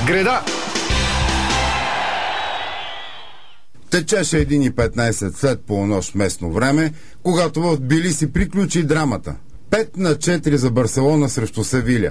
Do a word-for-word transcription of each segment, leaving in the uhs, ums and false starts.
Греда! Течеше един и петнайсет след полунощ местно време, когато в Тбилиси приключи драмата. пет на четири за Барселона срещу Севиля.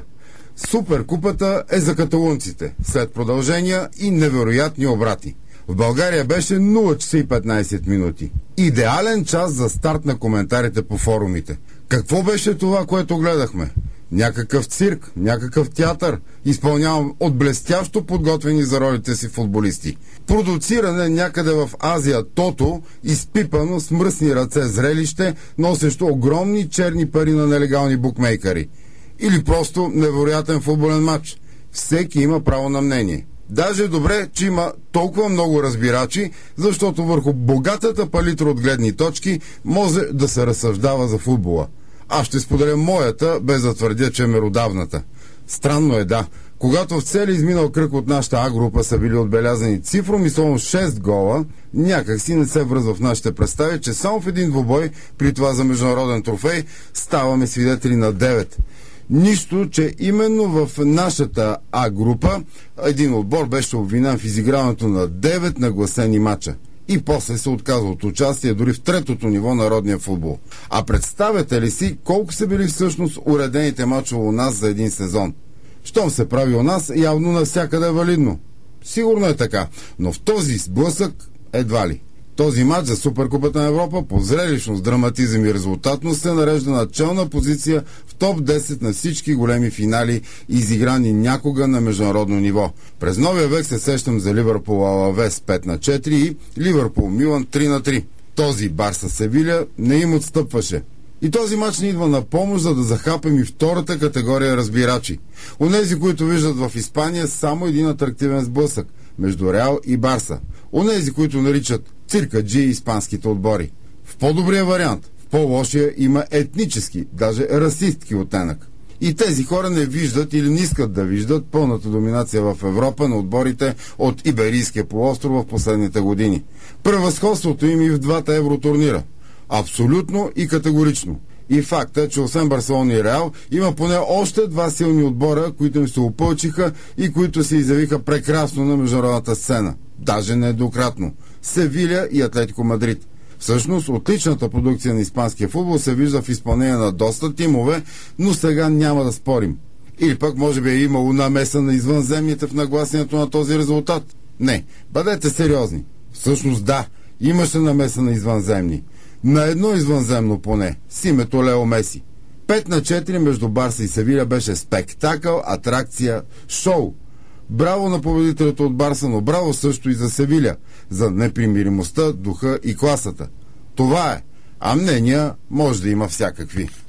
Суперкупата е за каталунците, след продължения и невероятни обрати. В България беше нула часа и петнайсет минути. Идеален час за старт на коментарите по форумите. Какво беше това, което гледахме? Някакъв цирк, някакъв театър, изпълнявам от блестящо подготвени за ролите си футболисти. Продуциране някъде в Азия тото, изпипано с мръсни ръце зрелище, носещо огромни черни пари на нелегални букмейкъри. Или просто невероятен футболен матч. Всеки има право на мнение. Даже е добре, че има толкова много разбирачи, защото върху богатата палитра от гледни точки може да се разсъждава за футбола. Аз ще споделя моята, без да твърдя, че е меродавната. Странно е, да. Когато в целия изминал кръг от нашата А-група са били отбелязани цифромисловно шест гола, някак си не се връзва в нашите представи, че само в един двубой, при това за международен трофей, ставаме свидетели на девет. Нищо, че именно в нашата А-група един отбор беше обвинен в изиграването на девет нагласени мача. И после се отказва от участие дори в третото ниво на родния футбол. А представяте ли си колко са били всъщност уредените мачове у нас за един сезон? Щом се прави у нас, явно навсякъде е валидно. Сигурно е така, но в този сблъсък едва ли. Този матч за Суперкупата на Европа по зрелищност, драматизъм и резултатност се нарежда на челна позиция в топ десет на всички големи финали, изиграни някога на международно ниво. През новия век се сещам за Ливърпул Алавес пет на четири и Ливърпул Милан три на три. Този Барса Севиля не им отстъпваше. И този матч ни идва на помощ, за да захапем и втората категория разбирачи. Онези, които виждат в Испания само един атрактивен сблъсък между Реал и Барса. Онези, които наричат циркаджи и испанските отбори. В по-добрия вариант, в по-лошия има етнически, даже расистки оттенък. И тези хора не виждат или не искат да виждат пълната доминация в Европа на отборите от Иберийския полуостров в последните години. Превъзходството им и в двата евротурнира. Абсолютно и категорично. И факта, че освен Барселона и Реал, има поне още два силни отбора, които им се опълчиха и които се изявиха прекрасно на международната сцена. Даже нееднократно. Севиля и Атлетико Мадрид. Всъщност, отличната продукция на испанския футбол се вижда в изпълнение на доста тимове, но сега няма да спорим. Или пък може би е имало намеса на извънземните в нагласянето на този резултат. Не, бъдете сериозни. Всъщност да, имаше намеса на извънземни. На едно извънземно поне, с името Лео Меси. пет на четири между Барса и Севиля беше спектакъл, атракция, шоу. Браво на победителите от Барса, но браво също и за Севиля, за непримиримостта, духа и класата. Това е, а мнения може да има всякакви.